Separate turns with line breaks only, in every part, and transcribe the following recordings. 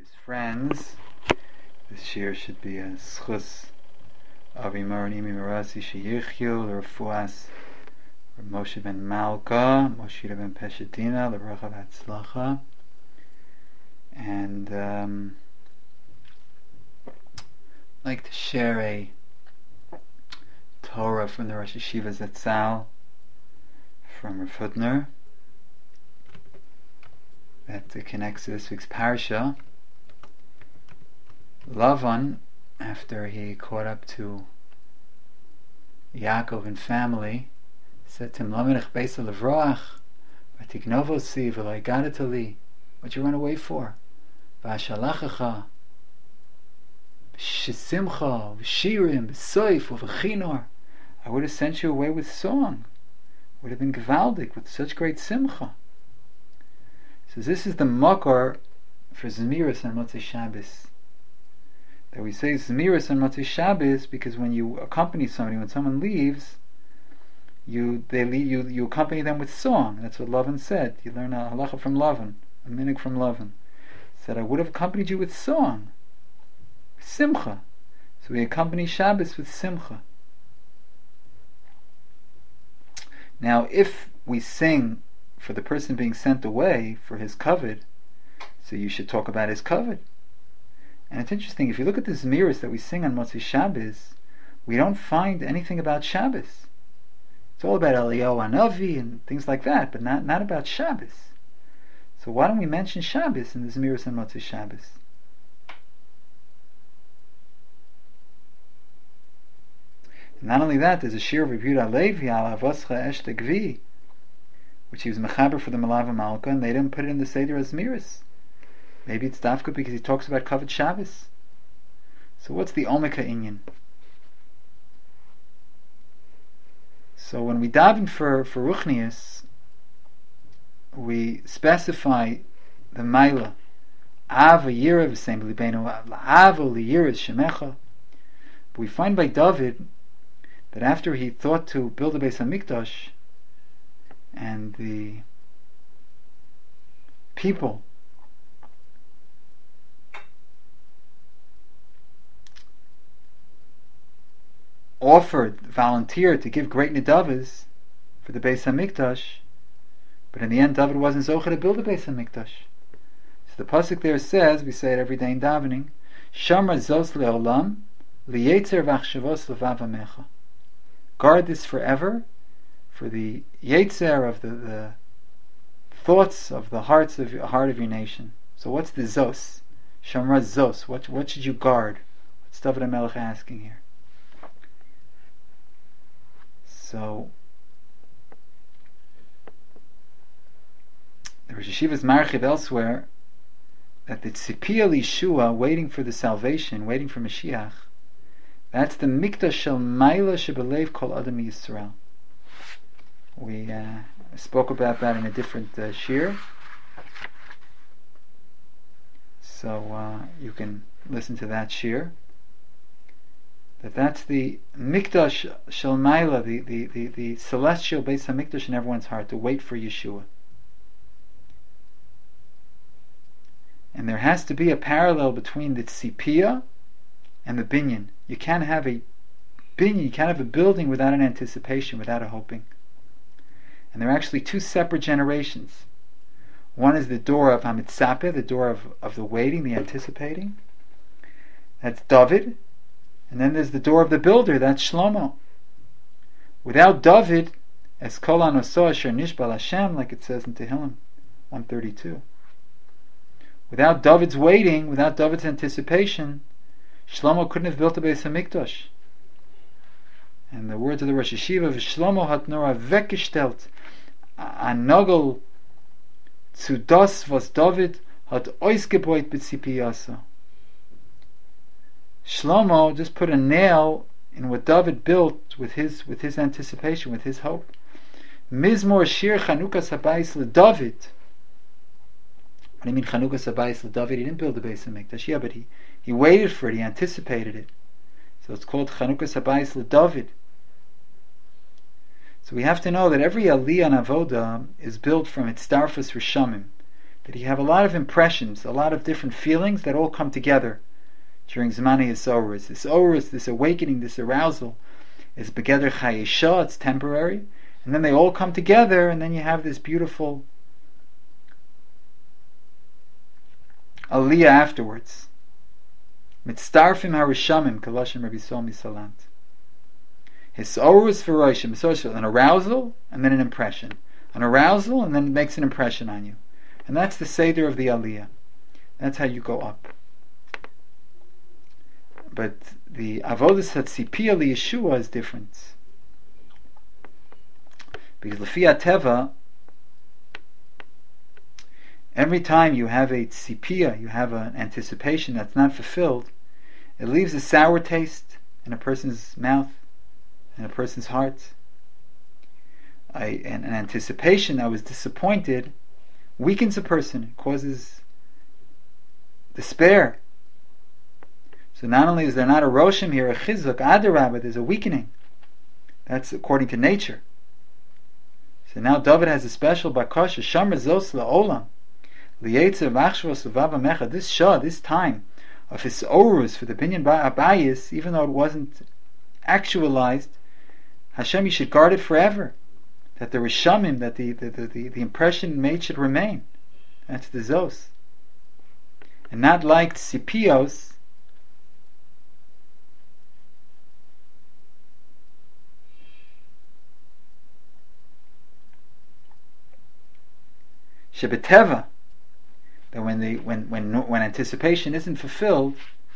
Precious friends, this year should be a schus Avi Maranimi Marasi Sheyichyu, L'Refuas Moshe ben Malka, Moshe ben Peshetina, L'Bracha V'Atzlacha. And I'd like to share a Torah from the Rosh Yeshiva Zatzal from Rav Hutner that connects to this week's parsha. Lavan, after he caught up to Yaakov and family, said to him, Lamelech beisa levroach, vatignovosi v'lo igadatali. What you run away for? V'ashalachacha, v'shisimcha, v'shirim, v'soif, v'chinor. I would have sent you away with song. Would have been gewaldig, with such great simcha. So this is the makor for Zmiris on Motzei Shabbos. That we say Zmiris on Motzei Shabbos because when you accompany somebody, when someone leaves, you accompany them with song. That's what Lavan said. You learn a halacha from Lavan, a minig from Lavan. He said, I would have accompanied you with song, simcha. So we accompany Shabbos with simcha. Now, if we sing for the person being sent away for his kavod, so you should talk about his kavod. And it's interesting, if you look at the Zmiris that we sing on Motzei Shabbos, we don't find anything about Shabbos. It's all about Eliyahu Hanavi and things like that, but not about Shabbos. So why don't we mention Shabbos in the Zmiris on Motzei Shabbos? And not only that, there's a shir of Rabbi Yehuda Levi al Avoscha Eshte Gvi, which he was mechaber for the Malav Malka, and they didn't put it in the Seder as Zmiris. Maybe it's dafka because he talks about Kavod Shabbos. So what's the Omika Inyan? So when we daven for Ruchnius, we specify the Maila Ava Yira v'Seim Libenu Ava Liyira Shemecha. But we find by David that after he thought to build a Beis HaMikdash, and the people volunteered to give great nedavas for the Beis HaMikdash, but in the end David wasn't zocheh to build a Beis HaMikdash. So the pasuk there says, we say it every day in davening, Shamra zos leolam liyetzer v'achshavos levav hamecha. Guard this forever for the yetzer of the thoughts of the heart of your nation. So what's the zos? Shamra zos. What should you guard? What's David HaMelech asking here? So the Rosh Yeshiva's marchiv elsewhere that the tzipiyah lishua, waiting for the salvation, waiting for Mashiach, that's the mikdash shel maila shebelev kol adam Yisrael. We spoke about that in a different shir, so you can listen to that shir. That's the mikdash shel maila, the celestial Beis HaMikdash in everyone's heart, to wait for Yeshua. And there has to be a parallel between the tzipiyah and the binyan. You can't have a binyan, you can't have a building without an anticipation, without a hoping. And there are actually two separate generations. One is the door of Hamitzapeh, the door of the waiting, the anticipating. That's David. And then there's the door of the builder, that's Shlomo. Without David, as Kol Anoso Asher Nishbal Hashem, like it says in Tehillim 132. Without David's waiting, without David's anticipation, Shlomo couldn't have built a Beis HaMikdash. And the words of the Rosh Yeshiva, Shlomo hat nur weggestellt, a Nogel zu das, was David hat ausgebeut b'tzipiyasa. Shlomo just put a nail in what David built with his anticipation, with his hope. Mizmor shir Chanukas habayis leDavid. What do you mean Chanukas habayis leDavid? He didn't build the Beis HaMikdash. Yeah, but he waited for it. He anticipated it. So it's called Chanukas habayis leDavid. So we have to know that every Aliyah and Avoda is built from its Starfus Rishamim. that you have a lot of impressions, a lot of different feelings that all come together during Zmani Hisorus. This Orus, this awakening, this arousal is Begeder Chayesha, it's temporary, and then they all come together, and then you have this beautiful Aliyah afterwards. Mitzdarfim Harishamim, Kalashim Rabbi Somi Salant. Hisorus V'roshim, an arousal and then an impression. An arousal and then it makes an impression on you. And that's the Seder of the Aliyah. That's how you go up. But the Avodas HaTzipiyah LiYeshua is different. Because Lefi HaTeva, every time you have a tzipiyah, you have an anticipation that's not fulfilled, it leaves a sour taste in a person's mouth, in a person's heart. An anticipation that was disappointed weakens a person, it causes despair. So not only is there not a roshim here, a chizuk, adarabah, there's a weakening. That's according to nature. So now David has a special bakasha, shamar zos la'olam, liyetzer v'achshvos u'vav mecha. This shah, this time of his orus for the binyan abayis, even though it wasn't actualized, Hashem, you should guard it forever. That the rishamim, that the impression made should remain. That's the zos. And not like tzipiyos, shebeteva, that when anticipation isn't fulfilled,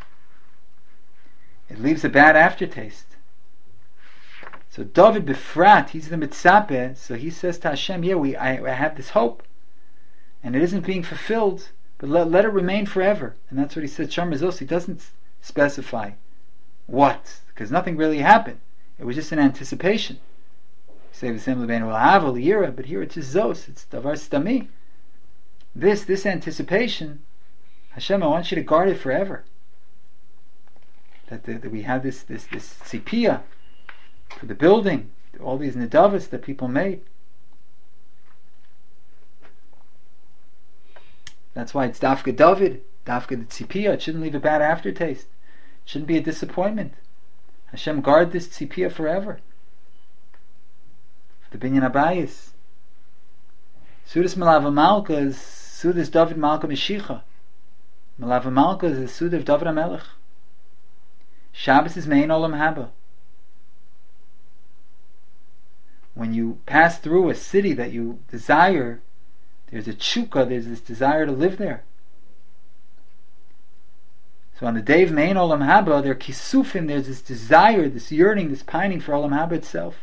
it leaves a bad aftertaste. So David Befrat, he's the mitzapeh, so he says to Hashem, I have this hope, and it isn't being fulfilled, but let it remain forever. And that's what he said, Shamar Zos. He doesn't specify what, because nothing really happened. It was just an anticipation. Say the same but here it's just Zos, it's Davar Stami. This anticipation, Hashem, I want you to guard it forever. That we have this tzipiyah for the building, all these nedavas that people made. That's why it's dafka David, dafka the tzipiyah. It shouldn't leave a bad aftertaste. It shouldn't be a disappointment. Hashem, guard this tzipiyah forever. For the binyan abayis. Sudas Malava Malka is Sudas David Malka Meshicha. Malava Malka is the Suda of David HaMelech. Shabbos is Mein Olam Haba. When you pass through a city that you desire, there's a tshuka, there's this desire to live there. So on the day of Mein Olam Haba, there are kisufim, there's this desire, this yearning, this pining for Olam Haba itself.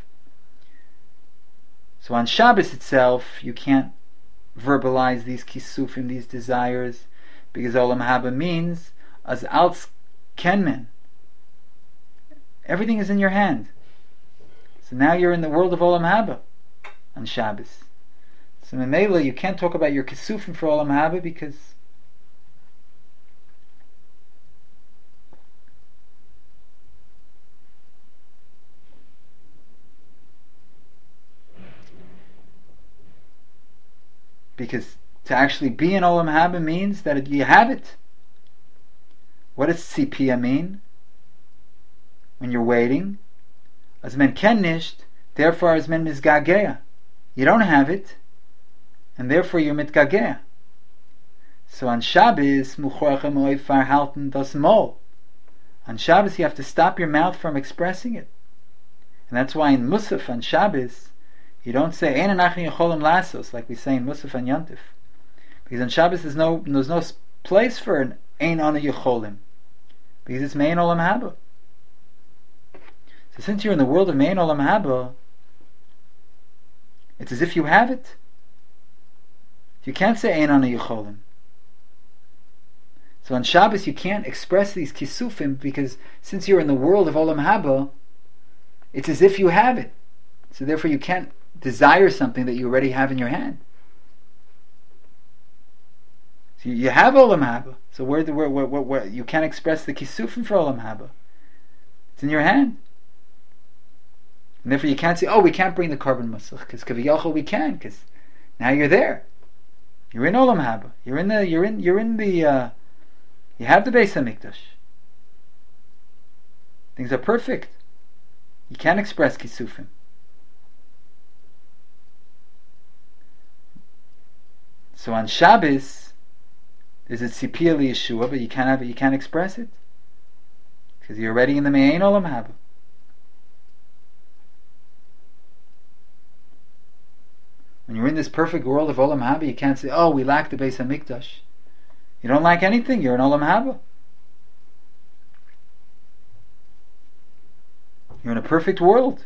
So on Shabbos itself, you can't verbalize these kisufim, these desires, because Olam Haba means as alts kenmen. Everything is in your hand. So now you're in the world of Olam Haba on Shabbos. So in Mela, you can't talk about your kisufim for Olam Haba because to actually be in Olam Haba means that you have it. What does tzipiyah mean? When you're waiting, as men ken nisht, therefore as men mizgagea. You don't have it, and therefore you're mitgagea. So on Shabbos, muchorchem oifar halten das mol. On Shabbos you have to stop your mouth from expressing it. And that's why in Musaf on Shabbos, you don't say ein anachnu yecholim lasos like we say in Musaf and Yantif, because on Shabbos there's no place for an ein ana yecholim, because it's mein olam haba. So since you're in the world of mein olam haba, it's as if you have it. You can't say ein ana yecholim. So on Shabbos you can't express these kisufim because since you're in the world of olam haba, it's as if you have it. So therefore you can't desire something that you already have in your hand. So you have olam haba. So where you can't express the kisufim for olam haba. It's in your hand. And therefore you can't say, we can't bring the carbon musach, because kaviyachol we can, because now you're there. You're in Olam Haba. You have the Beis Hamikdash. Things are perfect. You can't express kisufim. So on Shabbos, there's a tzipiyah liyeshua, but you can't express it because you're already in the Me'ein Olam Haba. When you're in this perfect world of Olam Haba, you can't say, "Oh, we lack the Beis Hamikdash." You don't lack anything. You're in Olam Haba. You're in a perfect world.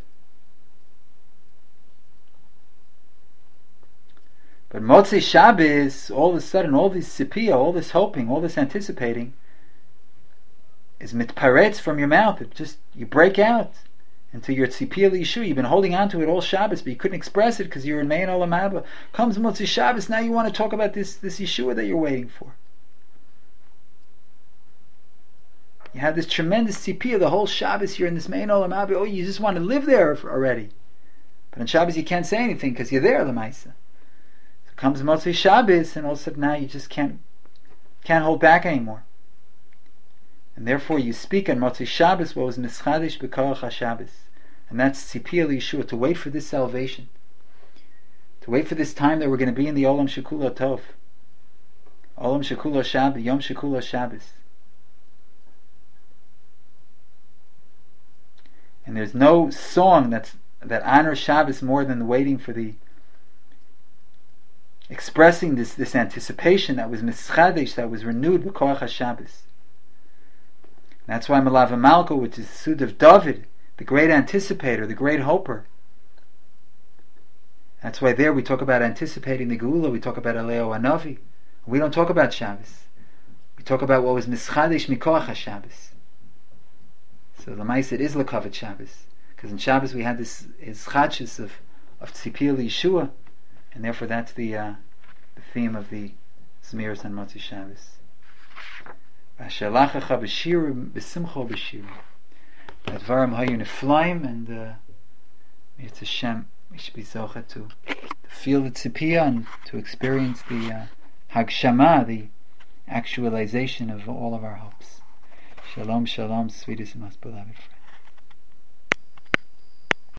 But Motzei Shabbos, all of a sudden, all this tzipiyah, all this hoping, all this anticipating, is mitparetz from your mouth. You break out into your tzipiyah liyeshua. You've been holding on to it all Shabbos, but you couldn't express it because you're in Me'ein Olam Haba. Comes Motzei Shabbos, now you want to talk about this Yeshua that you're waiting for. You have this tremendous tzipiyah, the whole Shabbos you're in this Me'ein Olam Haba. Oh, you just want to live there already. But on Shabbos you can't say anything because you're there, l'maisa. So comes Motzei Shabbos, and all of a sudden now you just can't hold back anymore. And therefore you speak on Motzei Shabbos what was mischadish b'koach HaShabbos. And that's tzipiyah liyeshua, to wait for this salvation. To wait for this time that we're going to be in the Olam Shekulo Tov. Olam Shekulo Shabbos, Yom Shekulo Shabbos. And there's no song that honors Shabbos more than the waiting for the expressing this anticipation that was mischadesh, that was renewed b'koach HaShabbos. That's why Melave Malko, which is the Sud of David, the great anticipator, the great hoper. That's why there we talk about anticipating the Geula, we talk about Eleo Hanavi. We don't talk about Shabbos. We talk about what was mischadesh mikoach HaShabbos. So the Maisa, it is Lekavet Shabbos, because in Shabbos we had this chadshus of tzipiyah liyeshua, and therefore that's the theme of the Zmiros on Motzei Shabbos. V'ashalachacha b'shirim b'simcha b'shirim. Advarim hayu neflaim, and it's Hashem. We should be zocha to feel the tzipiyah and to experience the hagshama, the actualization of all of our hopes. Shalom, shalom, sweetest and most beloved friend.